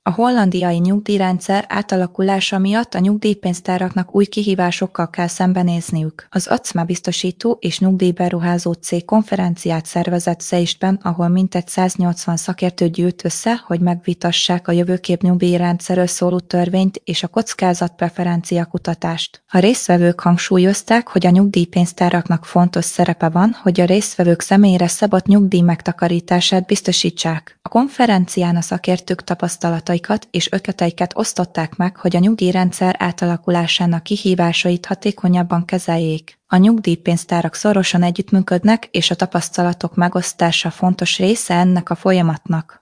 A hollandiai nyugdíjrendszer átalakulása miatt a nyugdíjpénztáraknak új kihívásokkal kell szembenézniük. Az ACMA biztosító és nyugdíjberuházó cég konferenciát szervezett Szécsben, ahol mintegy 180 szakértőt gyűjt össze, hogy megvitassák a jövőkép nyugdíjrendszerről szóló törvényt és a kockázatpreferencia kutatást. A résztvevők hangsúlyozták, hogy a nyugdíjpénztáraknak fontos szerepe van, hogy a résztvevők személyre szabott nyugdíj megtakarítását biztosítsák. A konferencián a szakértők tapasztalataikat és ötleteiket osztották meg, hogy a nyugdíjrendszer átalakulásának kihívásait hatékonyabban kezeljék. A nyugdíjpénztárak szorosan együttműködnek, és a tapasztalatok megosztása fontos része ennek a folyamatnak.